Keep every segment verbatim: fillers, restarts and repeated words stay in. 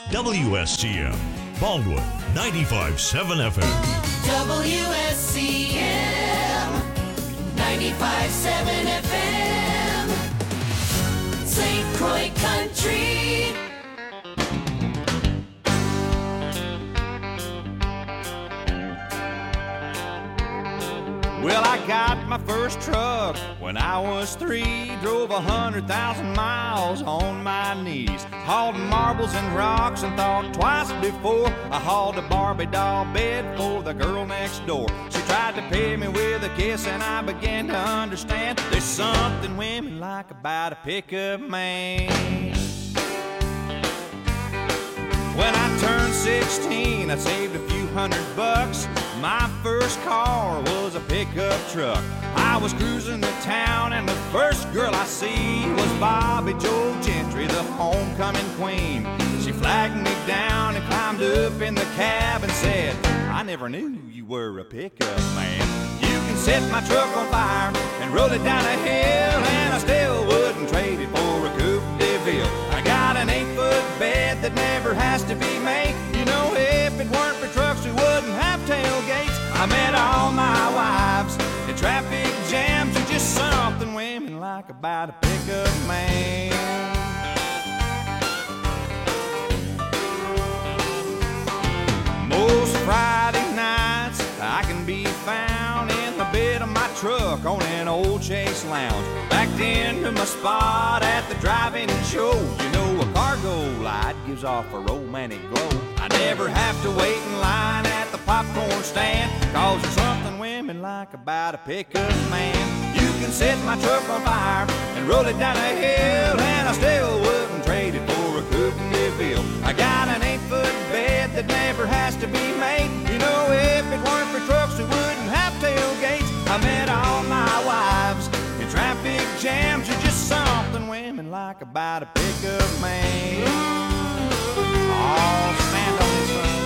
W S C M, Baldwin, ninety-five point seven F M. W S C M, ninety-five point seven F M. Saint Croix Country. Well, I got my first truck when I was three. Drove a hundred thousand miles on my knees. Hauled marbles and rocks and thought twice before I hauled a Barbie doll bed for the girl next door. She tried to pay me with a kiss and I began to understand there's something women like about a pickup man. When I turned sixteen, I saved a few hundred bucks. My first car was a pickup truck. I was cruising the town and the first girl I see was Bobby Joe Gentry, the homecoming queen. She flagged me down and climbed up in the cab and said, I never knew you were a pickup man. You can set my truck on fire and roll it down a hill, and I still wouldn't trade it for a Coupe de Ville. I got an eight-foot bed that never has to be made. You know, if it weren't for trucks, we wouldn't have tailgates. I met all my wives in traffic jams. There's just something women like about a pickup man. Most Friday nights I can be found in the bed of my truck on an old Chase Lounge, backed into my spot at the drive-in show. You know, a cargo light gives off a romantic glow. I never have to wait in line at the popcorn stand, cause there's something women like about a pickup man. You can set my truck on fire and roll it down a hill, and I still wouldn't trade it for a Coupe de Ville. I got an eight-foot bed that never has to be made. You know, if it weren't for trucks, we wouldn't have tailgates. I met all my wives in traffic jams. There's just something women like about a pickup man. Oh, stand on this one.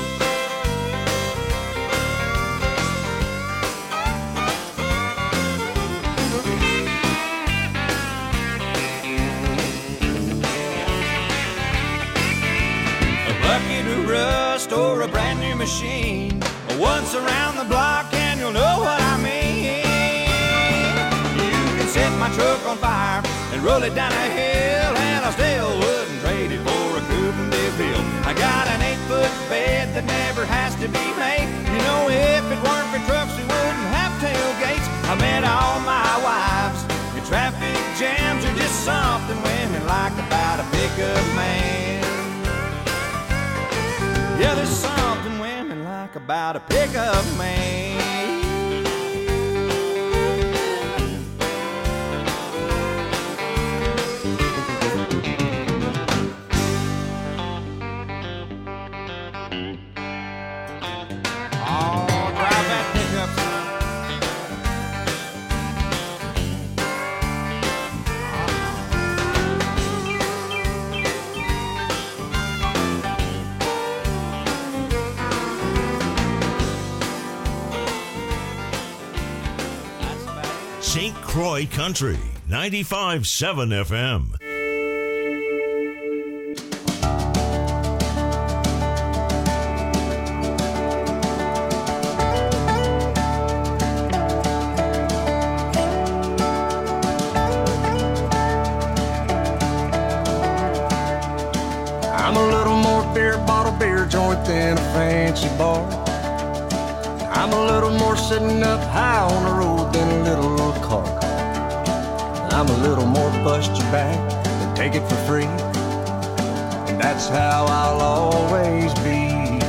A bucket of rust or a brand new machine, once around the block and you'll know what I mean. You can set my truck on fire and roll it down a hill, and I still wouldn't trade it for a Coupe de Ville. I got an eight-foot bed that never has to be made. You know, if it weren't for trucks, we wouldn't have tailgates. I met all my wives in traffic jams. There's just something women like about a pickup man. Yeah, there's something women like about a pickup man. Saint Croix Country, ninety-five point seven F M. I'm a little more beer bottle beer joint than a fancy bar. I'm a little more sitting up high on the road than a little car. I'm a little more bust your back than take it for free. And that's how I'll always be.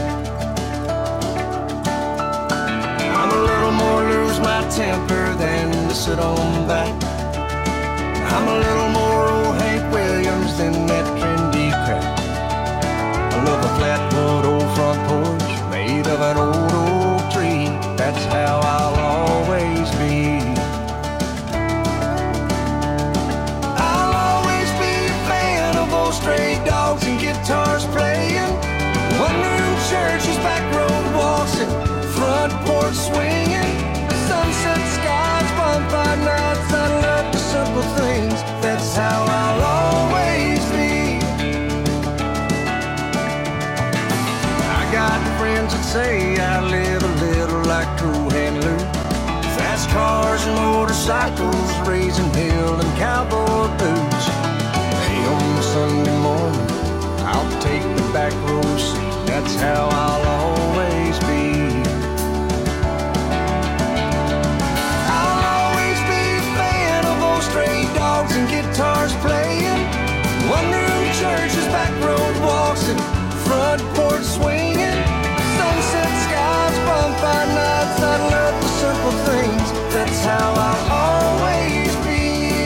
I'm a little more lose my temper than to sit on back. I'm a little more old Hank Williams than that trendy crap. I love a flatwood old front porch made of an old oak tree. That's how I'll always be. I'll always be a fan of old stray dogs and guitars playing, one-room churches, back road walks, and front porch swinging. Sunset skies, bonfire nights, I love the simple things. That's how I'll always be. friends would say I live a little like Cool Hand Luke. Fast cars and motorcycles, raising hell and cowboy boots. Hey, on Sunday morning, I'll take the back row seat. That's how I'll always be. I'll always be a fan of old stray dogs and guitars playing. One room churches, back road walks, and front porch swinging. Sunset skies, bonfire nights. I love the simple things. That's how I'll always be.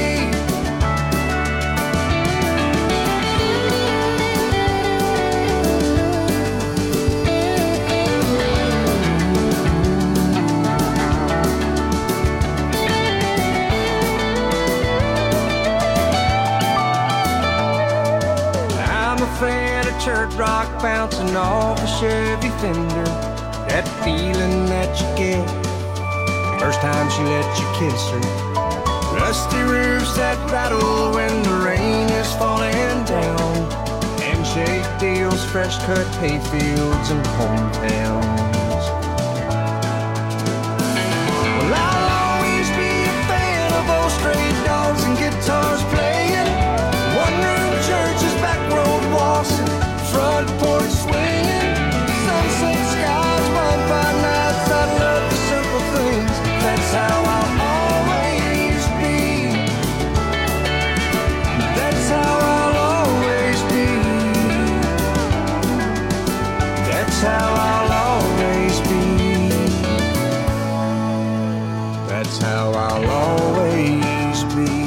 I'm a fan of church rock bouncing off a Chevy fender. That feeling that you get first time she let you kiss her. Rusty roofs that rattle when the rain is falling down. Handshake deals, fresh cut hayfields and hometowns. Well, I'll always be a fan of old stray dogs and guitars playing. One room churches, back road walks, and front porch swinging. Sunset skies, bonfire nights. I love the simple things. That's how I'll always be. That's how I'll always be. That's how I'll always be. That's how I'll always be.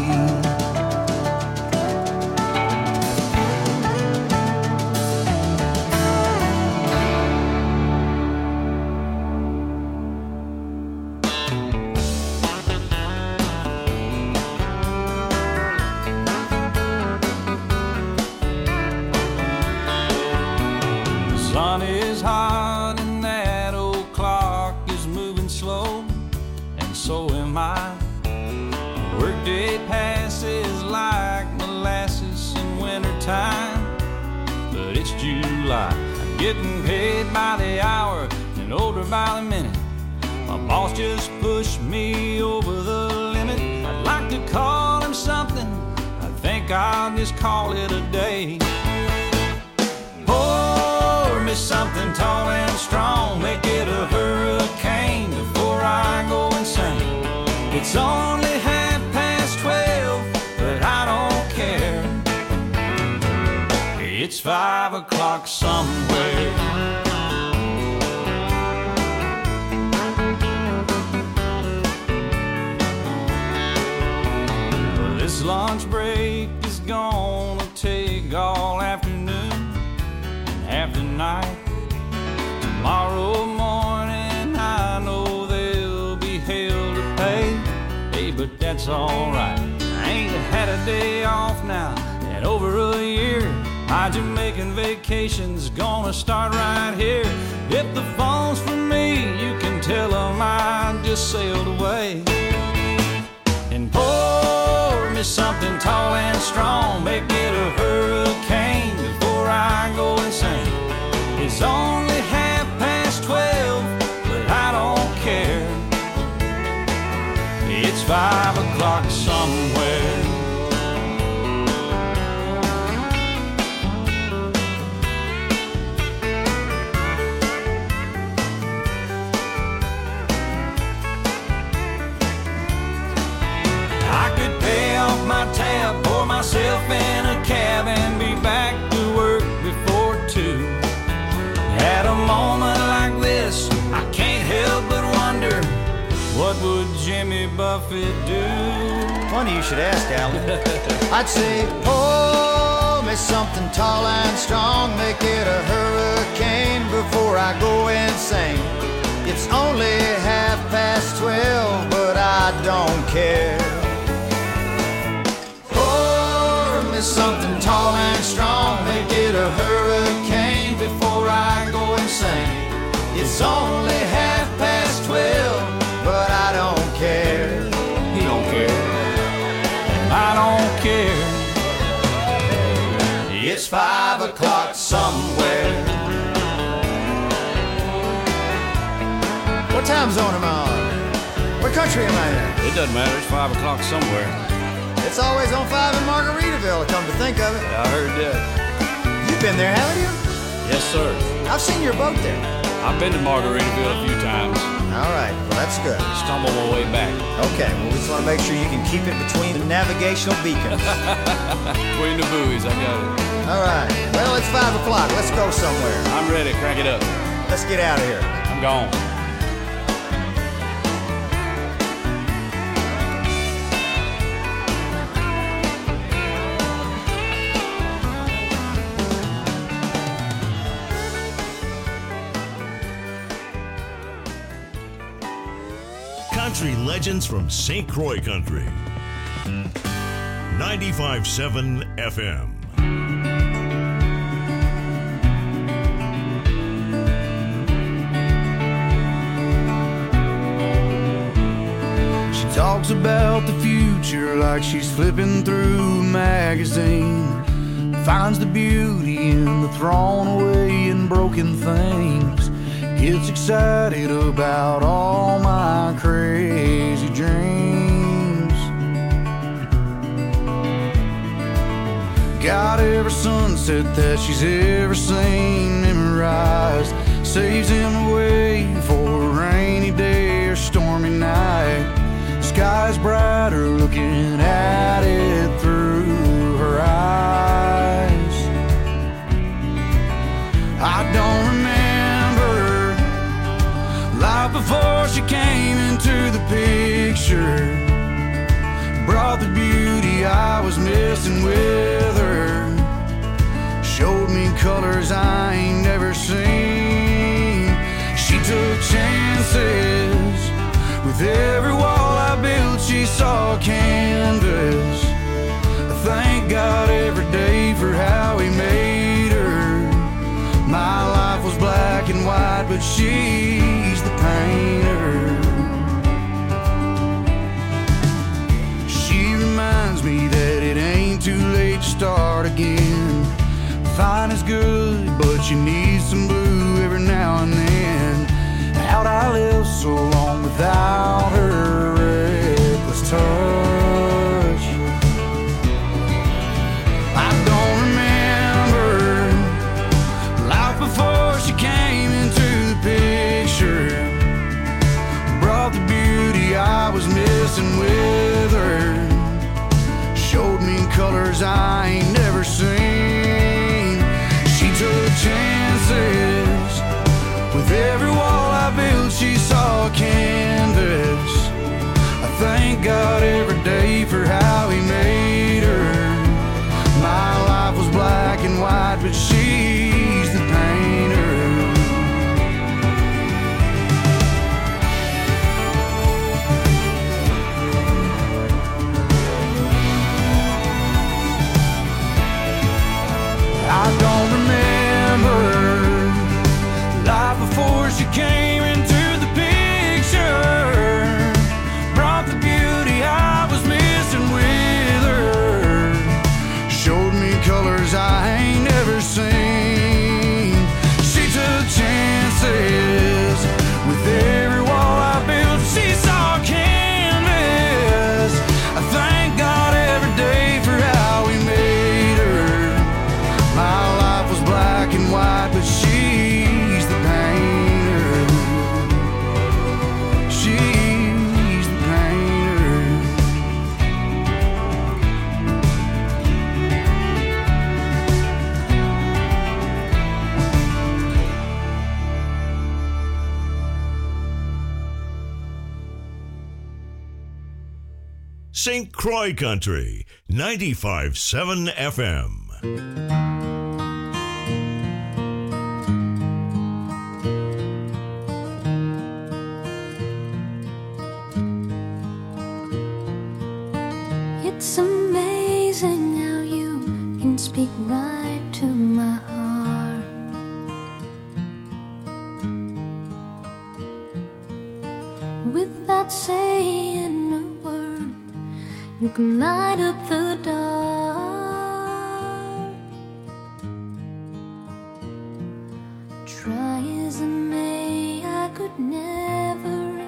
Sun is hot and that old clock is moving slow, and so am I. Workday passes like molasses in wintertime, but it's July. I'm getting paid by the hour and older by the minute. My boss just pushed me over the limit. I'd like to call him something, I think I'll just call it a day. Pour me something tall and strong, make it a hurricane before I go insane. It's only half past twelve, but I don't care. It's five o'clock somewhere. Well, this lunch break is gonna take all afternoon, half the night. Tomorrow morning I know there'll be hell to pay. Hey, but that's alright. I ain't had a day off now in over a year. My Jamaican vacation's gonna start right here. If the phone's for me, you can tell them I just sailed away. And pour me something tall and strong, make it a hurricane before I go insane. It's only half past twelve, but I don't care. It's five o'clock somewhere. I could pay off my tab, pour myself in a cab, and be back to work before two. At a moment like this, I can't help but wonder, what would Jimmy Buffett do? Funny you should ask, Alan. I'd say, pour me something tall and strong, make it a hurricane before I go insane. It's only half past twelve, but I don't care. Pour me something tall and strong, make it a hurricane before I go insane. It's only half past twelve, but I don't care. He don't care. I don't care. It's five o'clock somewhere. time zone am I on? What country am I in? It doesn't matter. It's five o'clock somewhere. It's always on five in Margaritaville, come to think of it. Yeah, I heard that. You've been there, haven't you? Yes, sir. I've seen your boat there. I've been to Margaritaville a few times. All right, well, that's good. Stumbled my way back. Okay, well, we just want to make sure you can keep it between the navigational beacons. Between the buoys, I got it. All right, well, it's five o'clock. Let's go somewhere. I'm ready. Crank it up. Let's get out of here. I'm gone. Country legends from Saint Croix Country. ninety-five point seven F M. She talks about the future like she's flipping through a magazine. Finds the beauty in the thrown away and broken things. Gets excited about all my crazy dreams. Got every sunset that she's ever seen memorized. Saves him away for a rainy day or stormy night. Sky's brighter looking at it through her eyes. I don't remember life before she came into the picture. Brought the beauty I was missing with her. Showed me colors I ain't never seen. She took chances. With every wall I built she saw canvas. I thank God every day for how he made her. My life was black and white, but she's the painter. She reminds me that it ain't too late to start again. Fine is good, but you need some blue every now and then. How'd I live so long without her reckless touch? I don't remember life before she came into the picture. Brought the beauty I was missing with her. Showed me colors I ain't never seen. She took chances. With every wall I built she saw canvas. I thank God every day for how he made her. My life was black and white, but she's the painter. I don't remember life before she came into the picture. Brought the beauty I was missing with her. Showed me colors I ain't never seen. She took chances. With every wall I built she saw canvas. I thank God every day for how he made her. My life was black and white, but she's the painter. She's the painter. Saint Croix Country, ninety-five point seven F M. It's amazing how you can speak right to my heart. Without saying a word, you can light up the dark. Try as I may, I could never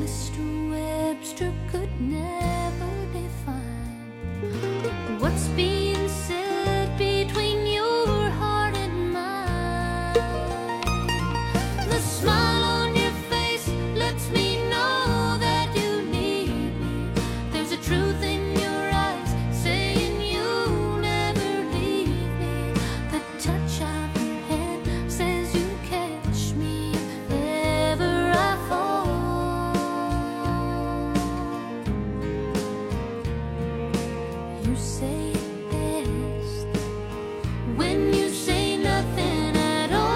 Mister Webster could never define what's being said between your heart and mine. The smile on your face lets me know that you need me. There's a truth in your eyes saying you'll never leave me. The touch of your hand says you catch me if ever I fall. You say it best when you say nothing at all.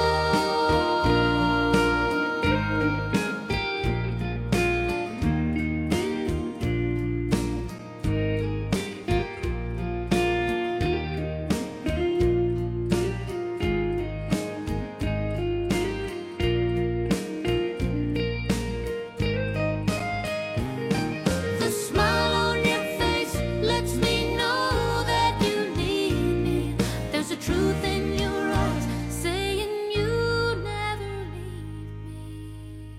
The smile on your face lets me know that you need me. There's a truth in your eyes saying you never leave me.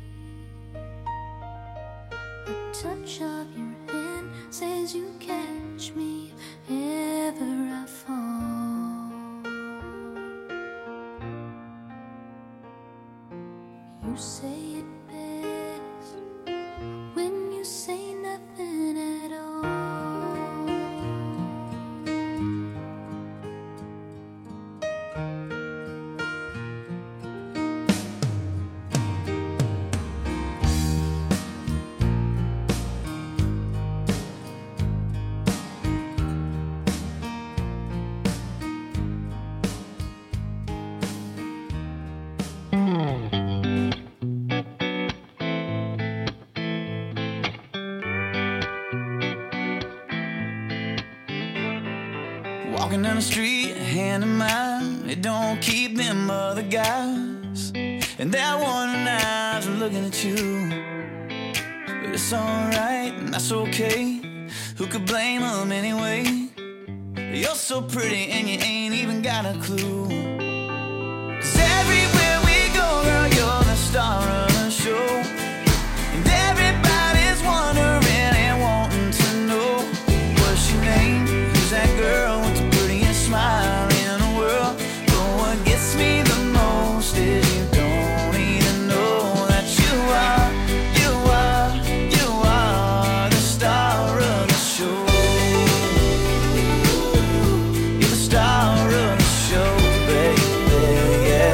A touch of your hand says you catch me if ever I fall. You say it best when you say nothing at all. Walking down the street, hand in mine, it don't keep them other guys. And that one eyes are looking at you. But it's alright, and that's okay. Who could blame them anyway? You're so pretty and you ain't even got a clue. 'Cause everywhere we go, girl, you're the star of the show. And everybody's wondering and wanting to know what's your name? Who's that girl with the prettiest smile in the world? But what gets me the most is you don't even know that you are, you are, you are the star of the show. You're the star of the show, baby, yeah,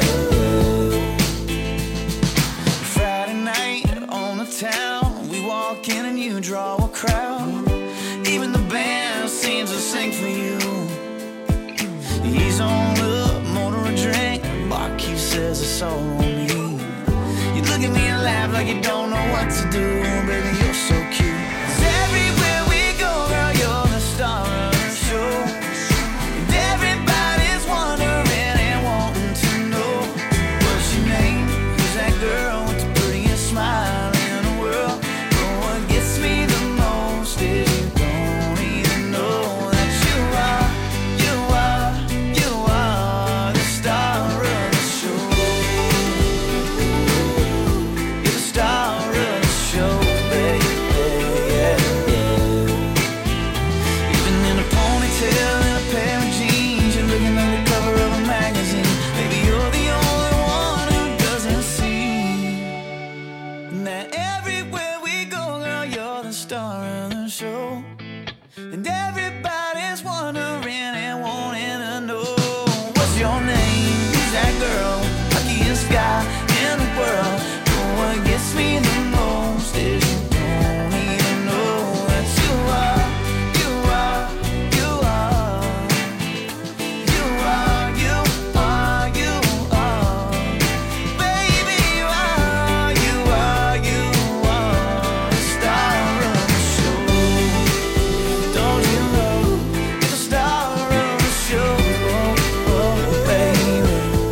yeah. Friday night on the town, we walk in and you draw a crowd. Even the band seems to sing for you. He's on up, motor a drink. Barkeep says it's all on me. You look at me and laugh like you don't know what to do. Baby, you're so cute. 'Cause everywhere we go, girl, you're the star of the show. And everybody's wondering and wanting to know what's your name? Who's that girl with the prettiest smile in the world? But what gets me the most is you don't even know that you are, you are, you are the star of the show. You're the star of the show, baby, yeah, yeah. Even in a ponytail and a pair of jeans, you're looking like the cover of a magazine. Baby, you're the only one who doesn't see that everywhere we go, girl, you're the star of the show. And everybody's wondering and wanting to know what's your name? Who's that girl? Luckiest guy in the world. But what gets me the most is you don't even know that you are, you are, you are, you are, you are, you are. Baby, you are, you are, you are the star of the show. Don't you know you're the star of the show, oh, oh, baby.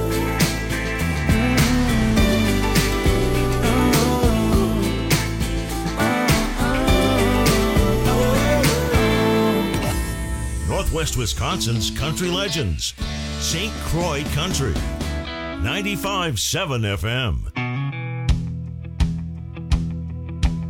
Northwest Wisconsin's country legends. Saint Croix Country. ninety-five point seven F M.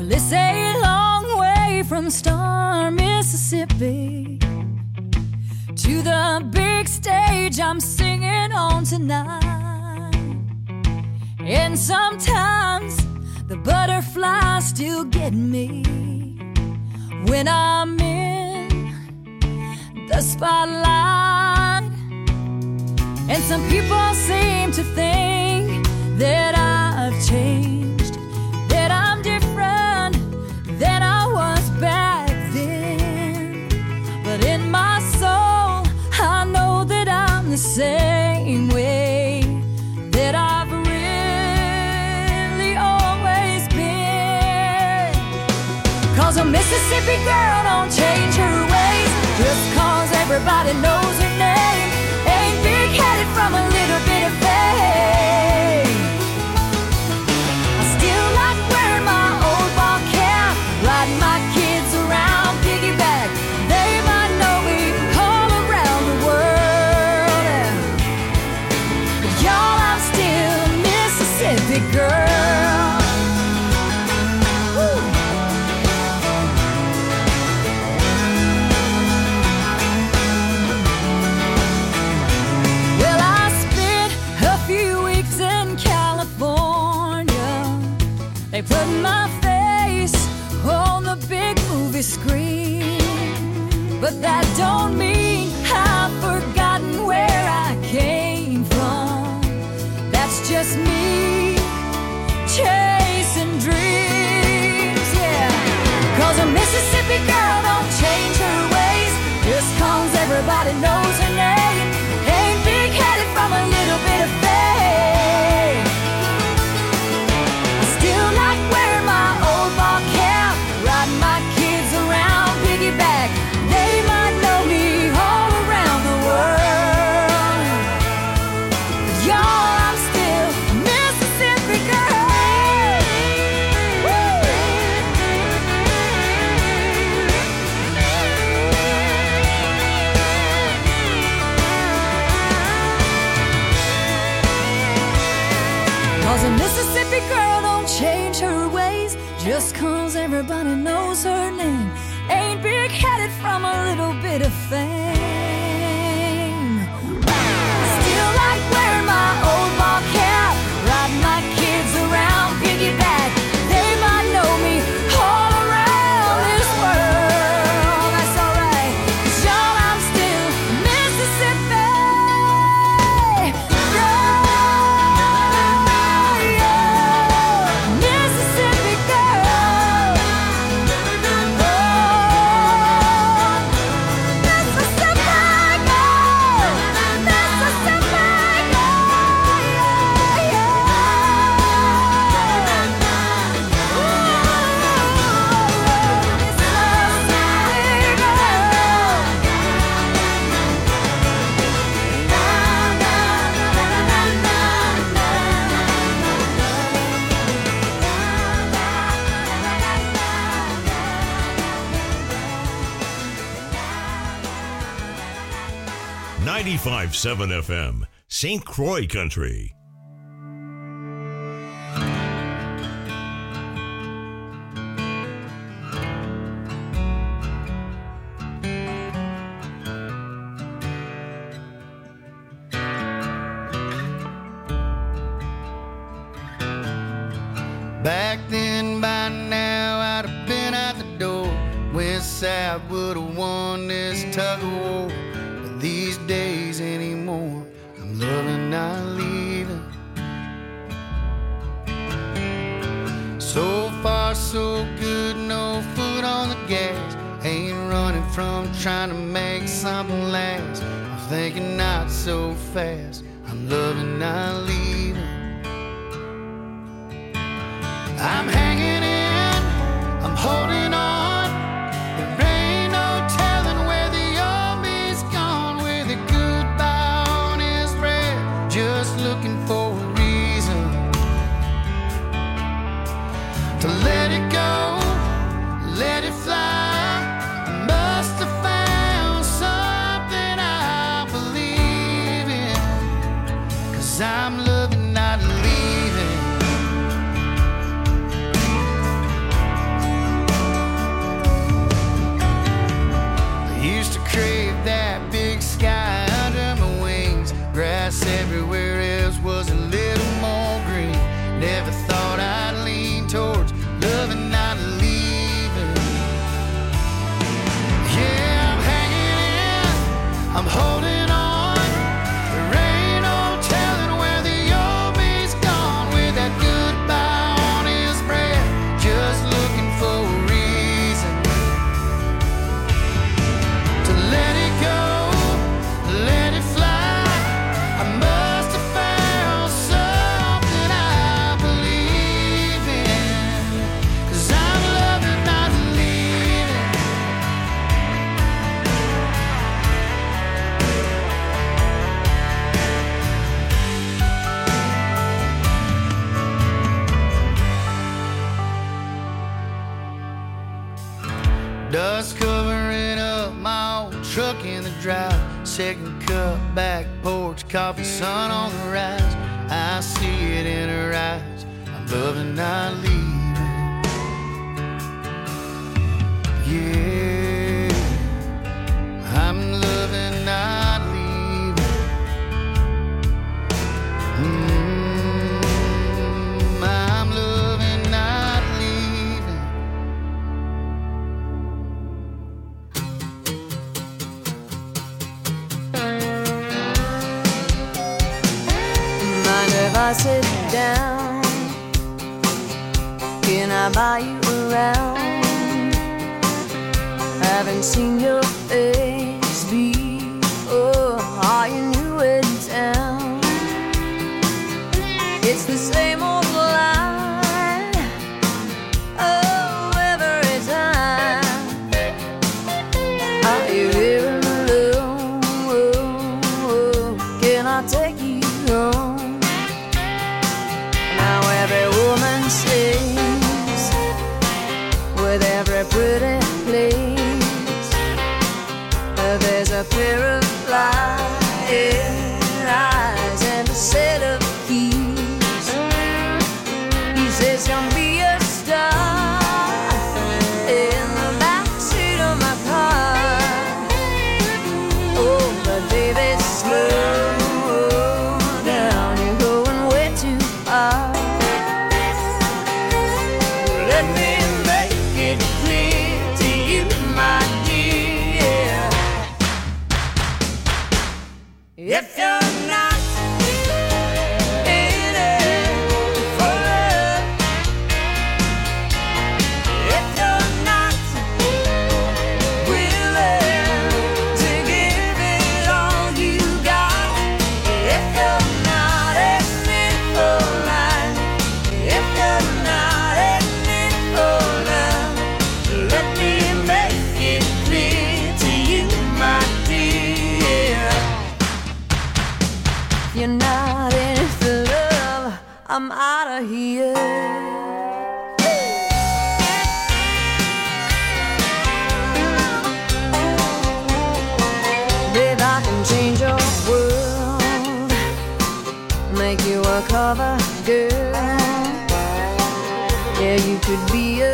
Well, it's a long way from Star, Mississippi to the big stage I'm singing on tonight. And sometimes the butterflies still get me when I'm in the spotlight. And some people seem to think that I've changed, that I'm different than I was back then. But in my soul, I know that I'm the same way that I've really always been. Cause a Mississippi girl don't change her ways just cause everybody knows her name. Ain't big-headed from a little bit of fame. I still like wearing my old ball cap, riding my kids around piggyback. They might know me all around the world, but y'all, I'm still a Mississippi girl. Woo. Well, I spent a few weeks in California. They put my face on the big movie screen, but that don't mean I've forgotten where I came from. That's just me chasing dreams, yeah. Cause a Mississippi girl don't change her ways just cause everybody knows her name. Ain't big-headed from a little bit of fame. I still like wearing my old ball cap, riding my kids around piggyback. They might know me all around the world, but y'all, I'm still a Mississippi girl. Woo! Cause a Mississippi girl don't change her ways just cause everybody knows her name. Ain't big-headed from a little bit of fame. Still like wearing my old ball cap, riding my kids around piggyback. They might know me all around this world. That's alright, 'cause y'all, I'm still Mississippi girl. Mississippi girl. Oh, Mississippi girl. Mississippi ninety-five point seven F M, Saint Croix Country. Back then, by now, I'd have been out the door. West Side would have won this tug of war. But these days anymore, I'm loving not leaving. So far, so good, no foot on the gas. Ain't running from trying to make something last. I'm thinking not so fast, I'm loving not leaving. I'm hanging in, I'm holding on. There ain't no telling where the old me's gone. With a goodbye on his breath, just looking for a reason to let it go, let it fly. I must have found something I believe in, 'cause I'm loving not leaving. everywhere else was a little more green. Never thought I'd lean towards loving, not leaving. Yeah, I'm hanging in, I'm holding on. There ain't no telling where the old me's gone with that goodbye on his breath, just looking for a reason to let it go, let it fly. I must have found something I believe in, 'cause I'm loving, not leaving. Dust covering up my old truck in the drive. Second cup, back porch, coffee, sun on the rise. I see it in her eyes. I'm loving, not leaving. Yeah, I'm loving, not leaving. Mm, I'm loving, not leaving. Mind if I sit down? Can I buy you around? Haven't seen your face before. Are you new in town? It's the same old line. Oh, every time. Are you here alone? Can I take you home? Now every woman sings with every pretty place. Uh, There's a pair of flying eyes and a set of keys. He says you'll be a star in the backseat of my car. Oh, but baby, slow down, you're going way too far. Let me make it clear to you, my dear. If you're not in it for love, if you're not willing to give it all you got, if you're not in it for life, if you're not in it for love, let me make it clear to you, my dear. If you're not in it for love, I'm out of here. Babe, I can change your world, make you a cover girl. Yeah, you could be a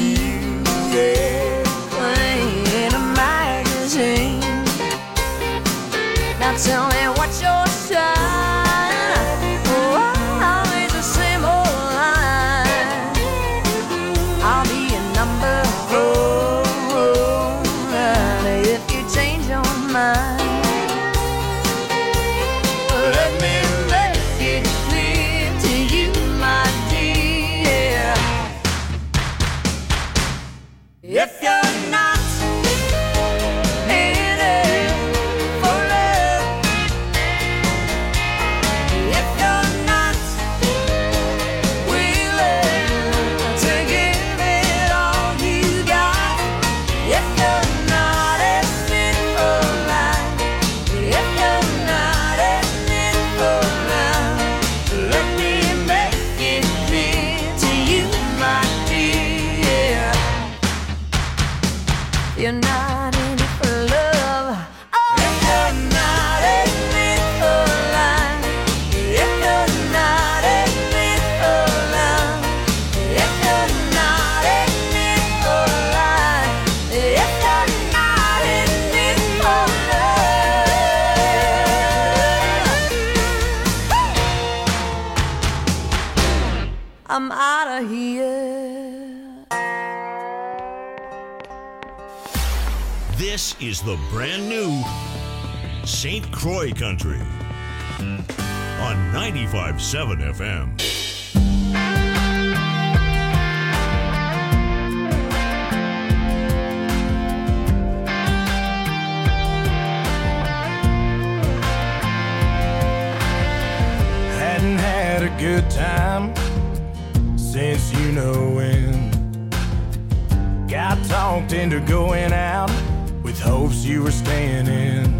queen in a magazine. Now tell me what's your sign? Oh, always the same old line. I'll be a number four, if you change your mind. Let me make it clear to you, my dear. I'm out of here. This is the brand new Saint Croix Country on ninety-five point seven F M. Hadn't had a good time since you know when. Got talked into going out with hopes you were staying in.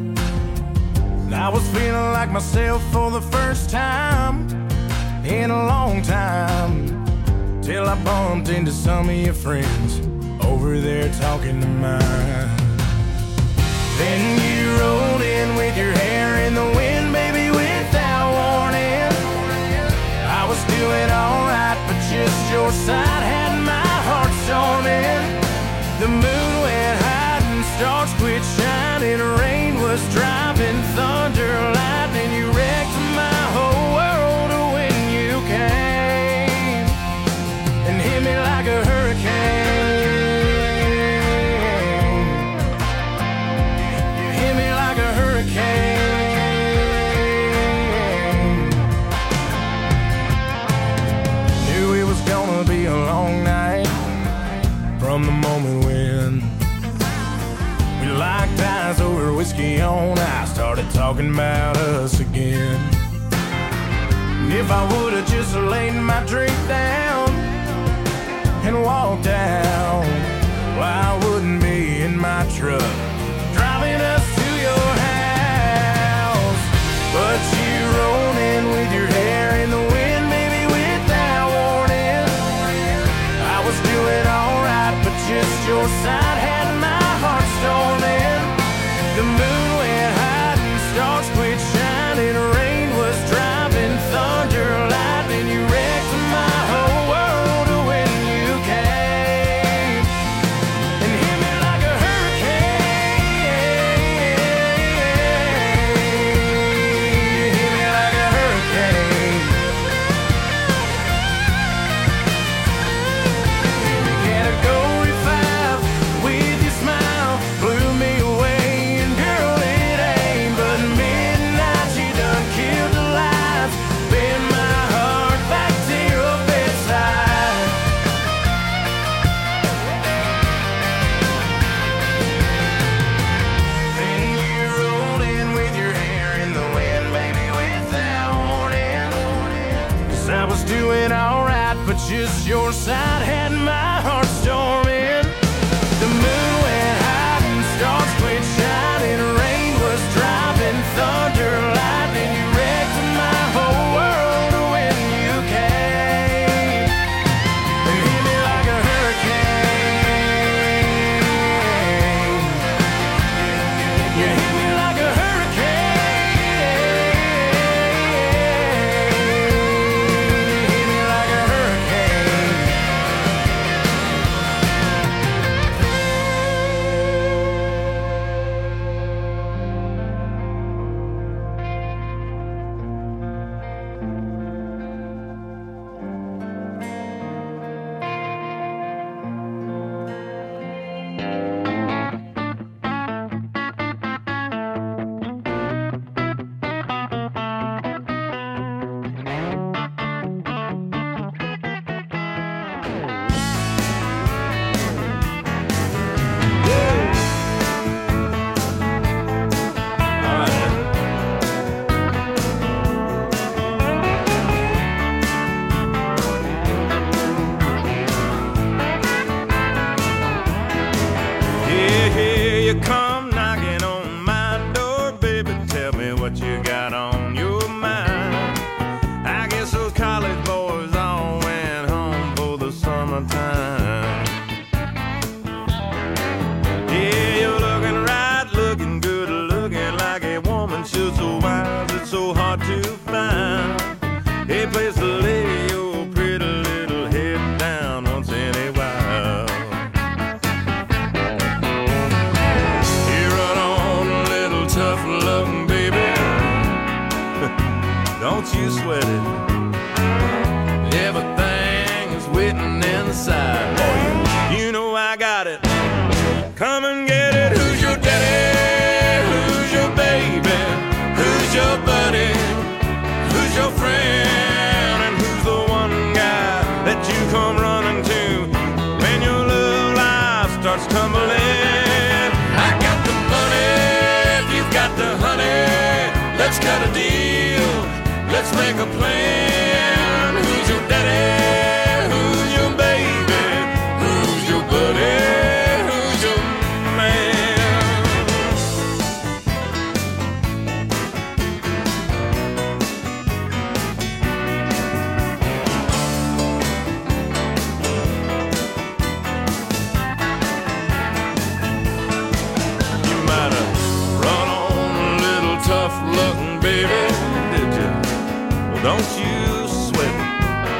I was feeling like myself for the first time in a long time, till I bumped into some of your friends over there talking to mine. Then you rolled in with your hair in the wind, baby, without warning. I was doing alright, but just your side had my heart storming. The moon went high and stars quit shining. Rain was driving, thunder, lightning. You wrecked my whole world when you came and hit me like a hurricane. You hit me like a hurricane. Knew it was gonna be a long night from the moment when we locked eyes over whiskey on ice, started talking about us again. And if I would've just laid my drink down and walked out, well, I wouldn't be in my truck driving us to your house. But you rolled in with your hair in the wind, baby, without warning. I was doing alright, but just your side had my heart storming. The moon went high and stars quit shining. Rain was driving, thunder, lightning. You wrecked my whole world when you came and hit me like a hurricane. You hit me like a hurricane. Category five with your smile blew me away, and girl, it ain't but midnight. You done killed the lights, bend my heart back to your bedside. Then you rolled in with your hair in the wind, baby, without warning. 'Cause I was doing alright, but just your side had my heart storming. The moon went high and stars quit shining. Rain was driving, thunder, lightning. You wrecked my whole world when you came and hit me like a hurricane. You hit me like a hurricane. You hit me like a hurricane. Yeah, here you come knocking on my door, baby. Tell me what you got on your mind. I guess those college boys all went home for the summertime. Yeah, you're looking right, looking good, looking like a woman should. So wise, it's so hard to find a place to lay your pretty little head down once in a while. You run on a little tough love, baby. Don't you sweat it. Everything waiting inside for you. You know I got it. Come and get it. Who's your daddy? Who's your baby? Who's your buddy? Who's your friend? And who's the one guy that you come running to when your love life starts tumbling? I got the money, you've got the honey. Let's cut a deal, let's make a plan. Who's your daddy? Who's your baby? Who's your buddy? Who's your don't you sweat it.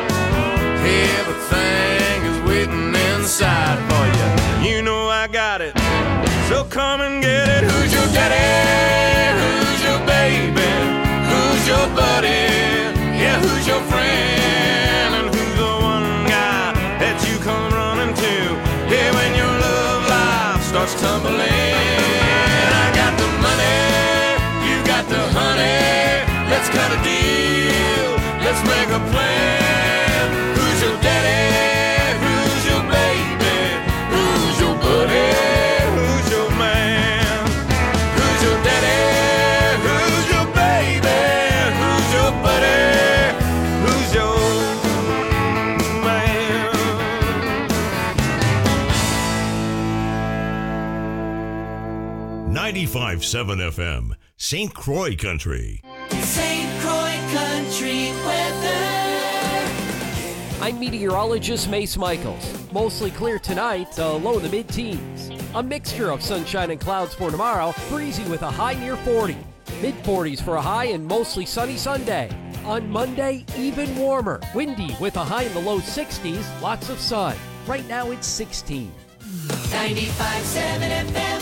Everything is waiting inside for you. You know I got it. So come and get it. Who's your daddy? Who's your baby? Who's your buddy? Yeah, who's your friend? And who's the one guy that you come running to? Yeah, when your love life starts tumbling. I got the money, you got the honey. Let's cut a deal, let's make a plan. Who's your daddy? Who's your baby? Who's your buddy? Who's your man? Who's your daddy? Who's your baby? Who's your buddy? Who's your man? ninety-five point seven F M, Saint Croix Country. Saint Croix Country weather. I'm meteorologist Mace Michaels. Mostly clear tonight, uh, low in the mid-teens. A mixture of sunshine and clouds for tomorrow, breezy with a high near forty. mid-forties for a high and mostly sunny Sunday. On Monday, even warmer, windy with a high in the low sixties, lots of sun. Right now it's sixteen. ninety-five point seven F M.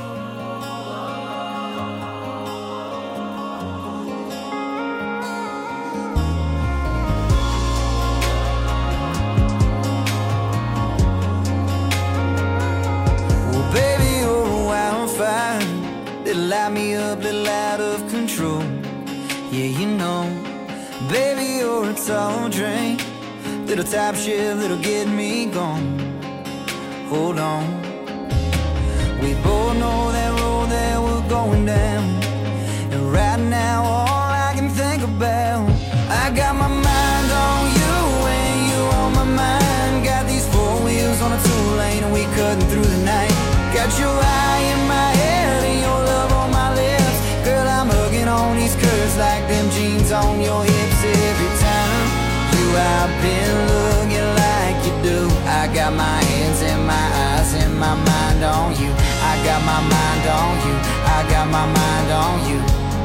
Little light me up, little out of control. Yeah, you know, baby, you're a tall drink. Little top shift, little get me gone. Hold on. We both know that road that we're going down. And right now, all I can think about, I got my mind on you and you on my mind. Got these four wheels on a two-lane and we cutting through the night. Got your eye in my head and your love on my lips. Girl, I'm hugging on these curves like them jeans on your hips. Every time you I've been looking like you do. I got my hands and my eyes and my mind on you. I got my mind on you. I got my mind on you.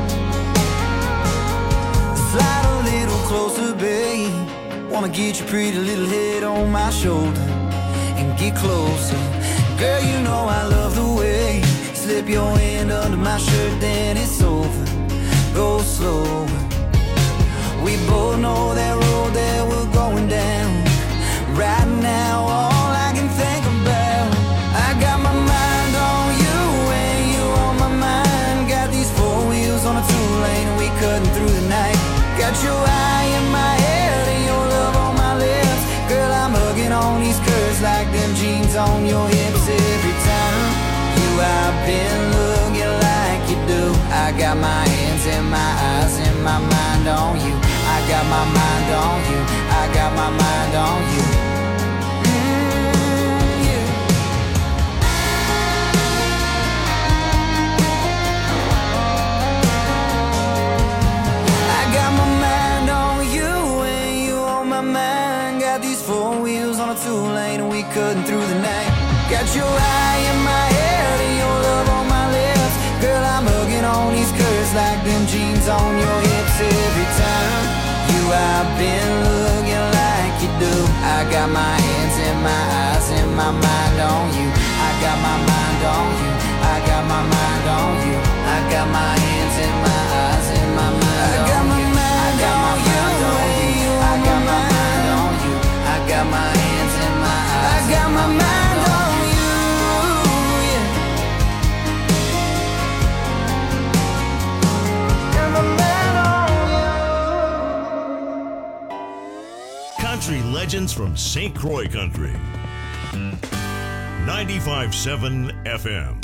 Slide a little closer, babe. Wanna get your pretty little head on my shoulder and get closer. Girl, you know I love the way you slip your hand under my shirt, then it's over. Go slower. We both know that road that we're going down. Right now, all I can think about, I got my mind on you and you on my mind. Got these four wheels on a two-lane and we cutting through the night. Got your eye in my head and your love on my lips. Girl, I'm hugging on these curves like them jeans on your hips. Every time you I've been looking like you do. I got my hands and my eyes and my mind on you. I got my mind on you. I got my mind on you. Mm, yeah. I got my mind on you and you on my mind. Got these four wheels on a two-lane and we cutting through the night. Got your eye in my head and your love on my lips. Girl, I'm hugging on these curves like them jeans on your hips. Every time you I've been looking like you do. I got my hands and my eyes and my mind on you. I got my mind on you. I got my mind on you. I got my hands and my eyes and my mind on you. I got my mind on you. I got my mind on you. I got my country legends from Saint Croix Country. ninety-five point seven F M.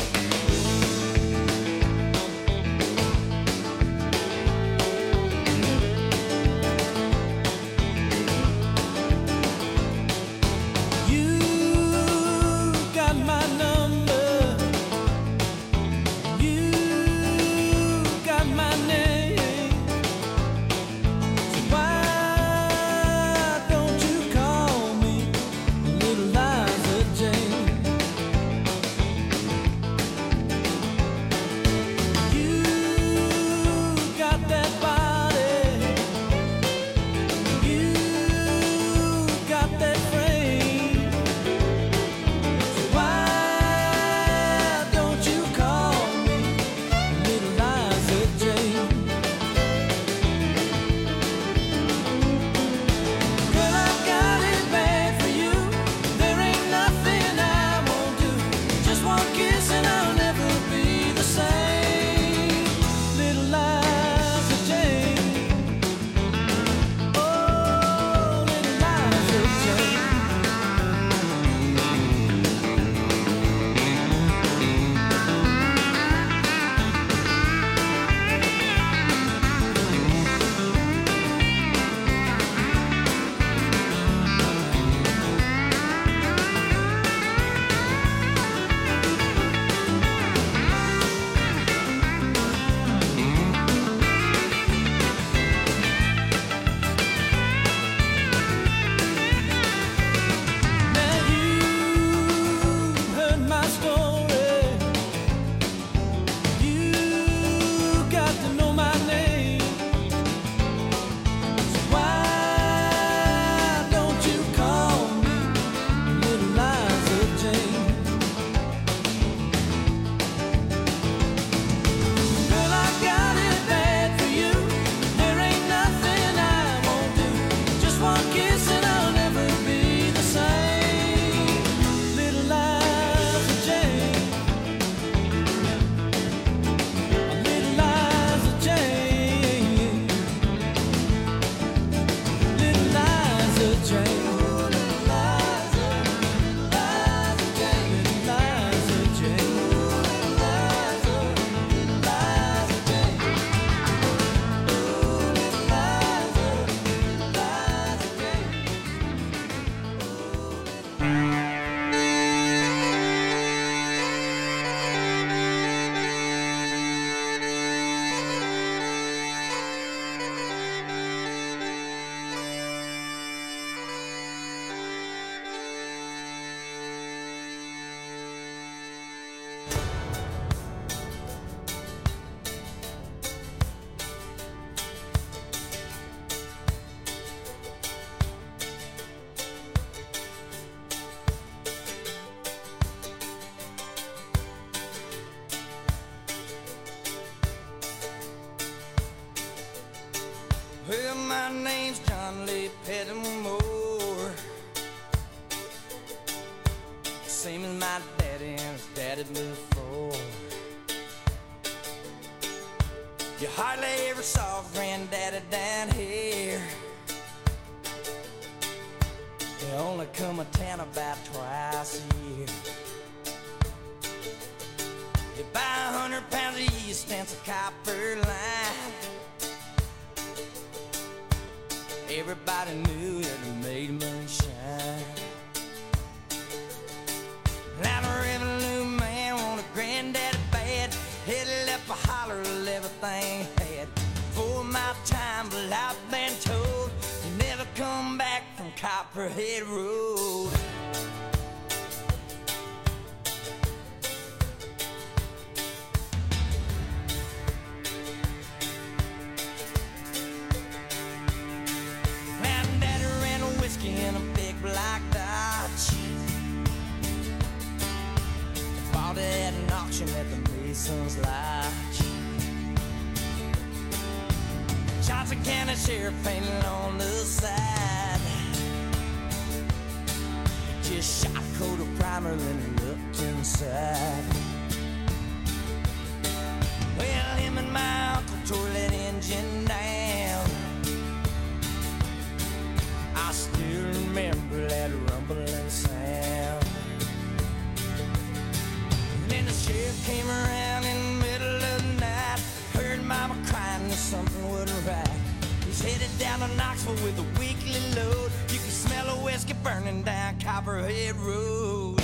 Well, my name's John Lee Pettimore, same as my daddy and his daddy before. You hardly ever saw Granddaddy down here. They only come a town about twice a year. They buy a hundred pounds of yeast and some copper line. Everybody knew that it made moonshine. Now the revenue man wanted Granddaddy bad. Headed up a holler of everything he had. For my time, but I've been told you never come back from Copperhead Road. In a big black Dodge, bought it at an auction at the Mason's Lodge. Johnson County Sheriff painted on the side. Just shot a coat of primer, then looked inside. Well, him and my uncle tore that engine down. I still to Knoxville with a weekly load. You can smell a whiskey burning down Copperhead Road.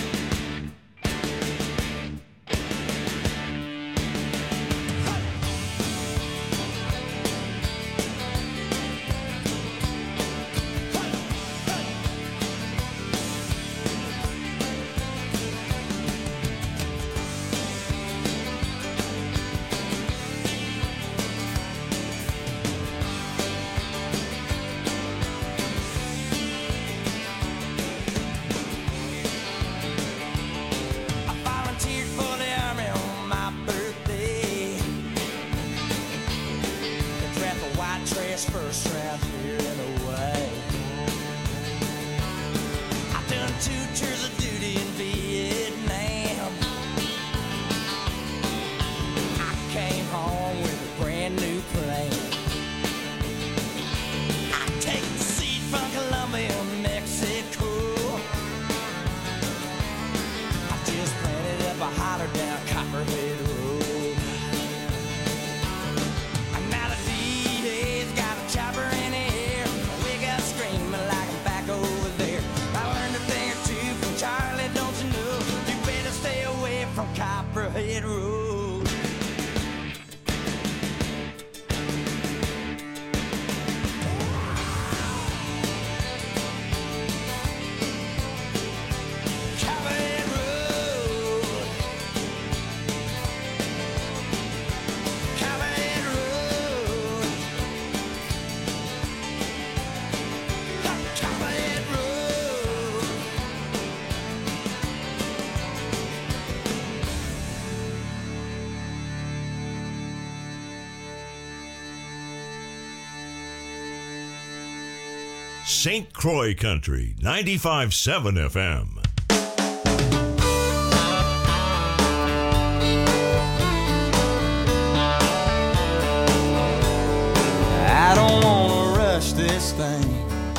First round here and away. I've done two tours of duty in Vietnam. I came home with a brand new plan. I take the seed from Colombia, Mexico. I just planted up a holler down Copperhead Road. Chopper in the air, we got screaming like I'm back over there. I learned a thing or two from Charlie, don't you know? You better stay away from Copperhead Road. Copperhead Road. Copperhead Road. Copperhead Road. Saint Croix Country, ninety-five point seven F M. I don't wanna rush this thing.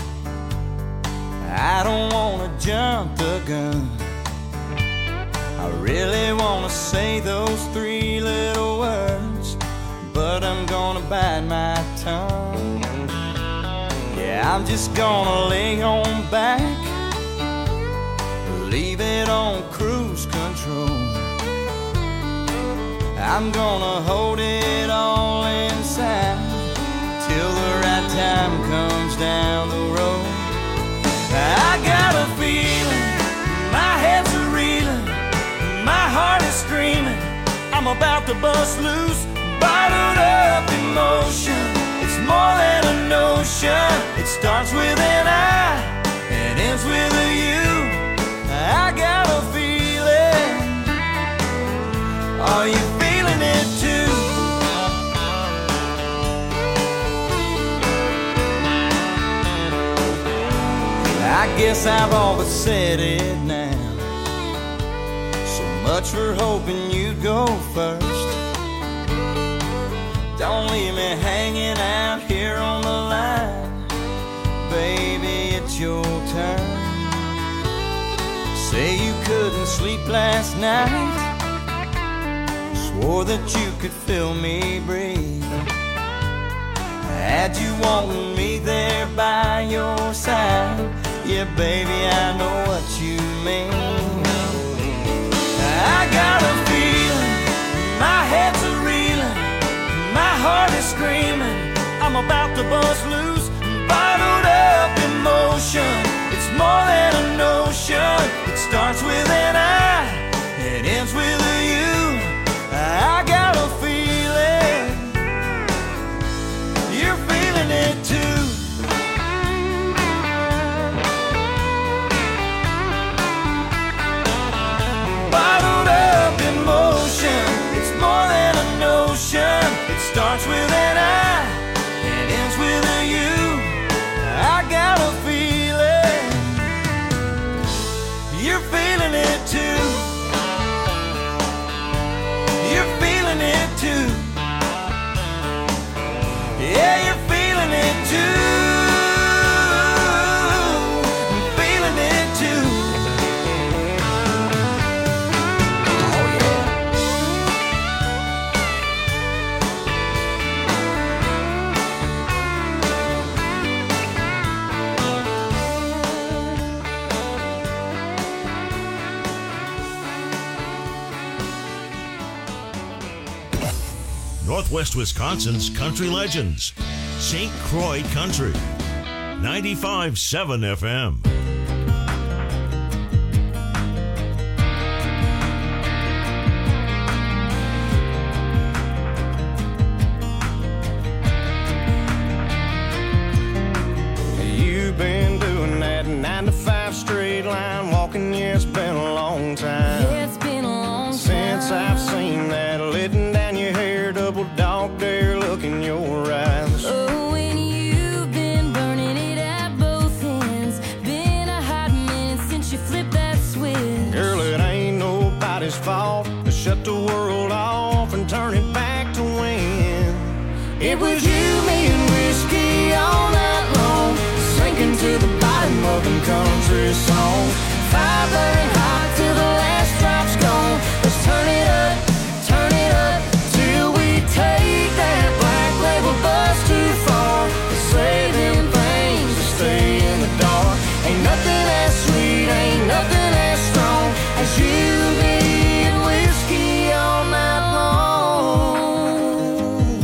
I don't wanna jump the gun. I really wanna say those three little words, but I'm gonna bite my tongue. Yeah, I'm just gonna lay on back, leave it on cruise control. I'm gonna hold it all inside till the right time comes down the road. I got a feeling, my head's a reeling, my heart is screaming, I'm about to bust loose, bottled up emotion. It's more than a notion. It starts with an I and ends with a you. I got a feeling. Are you feeling it too? I guess I've all but said it now. So much for hoping you'd go first. Don't leave me hanging out here on the line. Baby, it's your turn. Say you couldn't sleep last night, swore that you could feel me breathe. Had you wanting me there by your side, yeah, baby, I know what you mean. I got a feeling, my head's a reeling, my heart is screaming, I'm about to bust loose, bottled up emotion. It's more than a notion. It starts with an I, it ends with a you. I got a feeling, you're feeling it too. Bottled up emotion. It's more than a notion. It starts with an I, it ends with a you. I got a feeling. Northwest Wisconsin's country legends. Saint Croix Country. ninety-five point seven F M. You've been doing that nine to five straight line walking, yeah, it's been a long time. Yeah, it's been a long time since I've seen that letting down your hair, double dog dare look in your eyes. Oh, when you've been burning it at both ends, been a hot minute since you flipped that switch. Girl, it ain't nobody's fault to shut the world off and turn it back to when it was you, me, and whiskey all night long, sinking to the bottom of them country songs. Fire burning hot till the last drop's gone. Let's turn it up, turn it up, till we take that black label bus too far to say them things to stay in the dark. Ain't nothing as sweet, ain't nothing as strong as you, me, and whiskey all night long.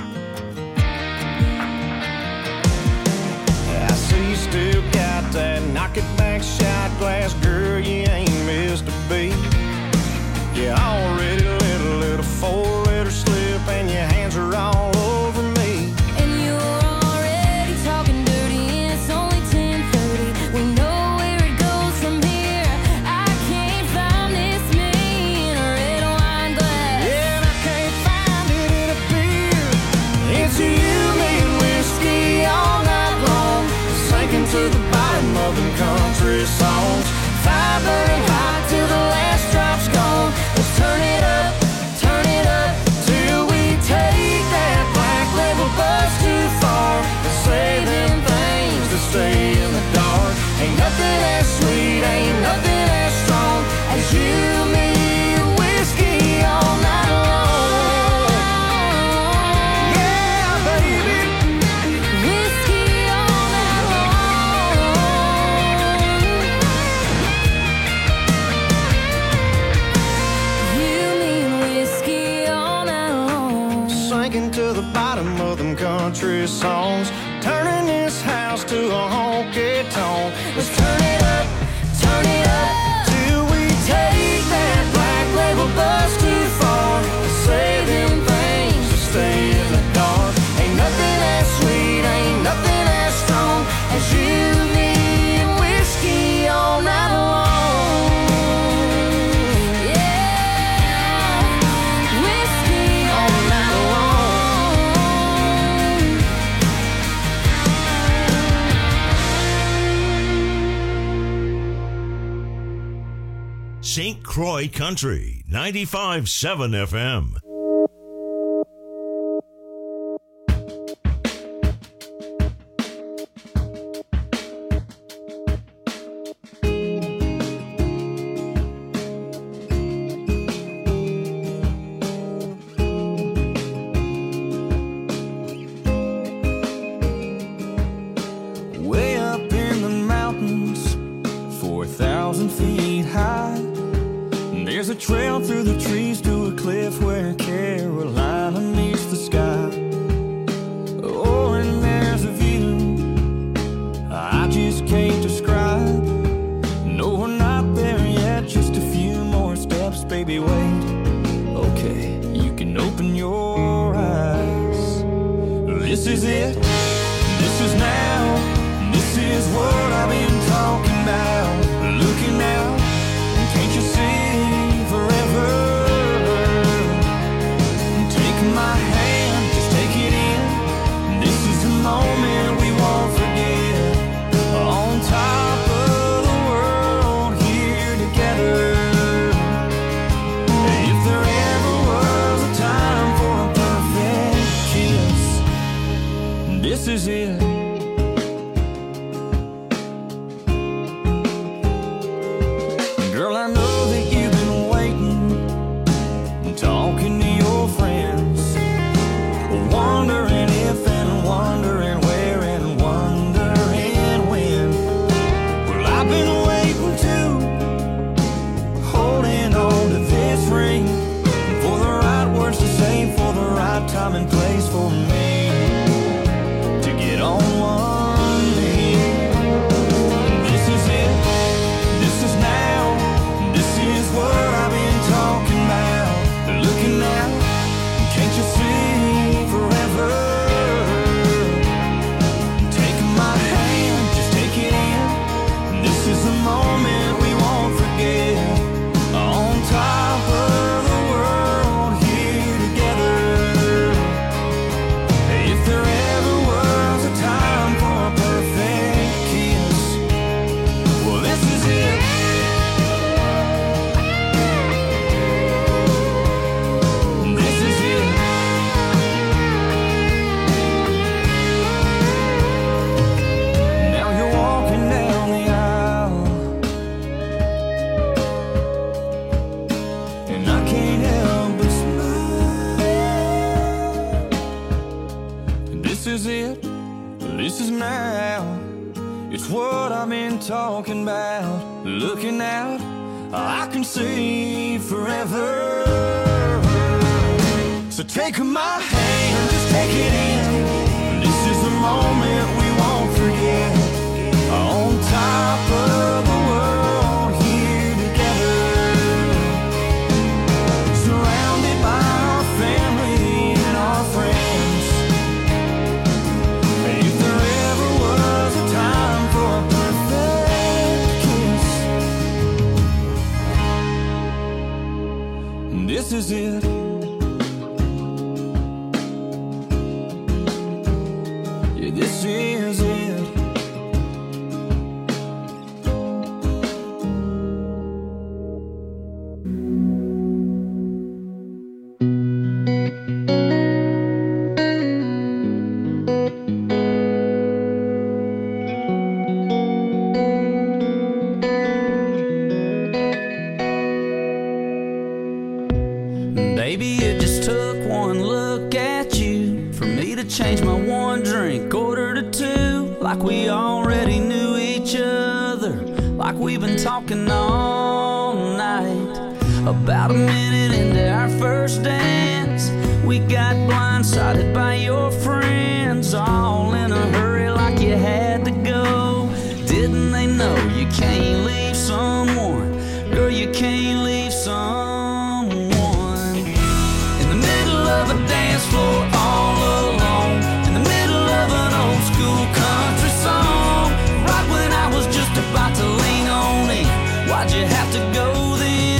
I see you still got that knock it back shot glass, girl, you ain't missed a beat. You already let a little four-letter slip and your hands are all over me. And you're already talking dirty and it's only ten thirty. We know where it goes from here. I can't find this me in a red wine glass. Yeah, and I can't find it in a beer. It's you, me, and whiskey all night long, sinking to the bottom of them country songs. Fire burning hot till the last drop's gone. Let's turn it up, turn it up, till we take that black label bus too far to say them things to stay in the dark. Ain't nothing as sweet, ain't nothing as strong as you, me, and whiskey all night long. Yeah, baby. Whiskey all night long. You mean whiskey all night long. Sinking to the bottom of them country songs, turning this house to a honky tonk. Let's turn it up, turn it up, till we take that black label bus too far to say them things to stay in the dark. Ain't nothing as sweet, ain't nothing as strong as you, me, and whiskey all night long. Yeah, whiskey All night long. Saint Croix Country. ninety-five point seven F M. Way up in the mountains, four thousand feet high, there's a trail through the trees to a cliff where Carolina meets the sky. Oh, and there's a view I just can't describe. No, we're not there yet, just a few more steps, baby, wait. Okay, you can open your eyes. This is it, this is now. This is what I've been talking about. Looking out, can't you see forever? This is now, it's what I've been talking about. Looking out, I can see forever. So take my hand, just take it in. This is the moment we won't forget. On top of the world, here together, surrounded by our family and our friends. If there ever was a time for a perfect kiss, this is it. Yeah, this is it. Baby, it just took one look at you for me to change my one drink order to two. Like we already knew each other, like we've been talking all night. About a minute into our first dance, we got blindsided by your friends, all in a hurry like you had to go. Didn't they know you can't leave someone? Girl, you can't leave someone in the middle of a dance floor all alone, in the middle of an old school country song. Right when I was just about to lean on in, why'd you have to go then?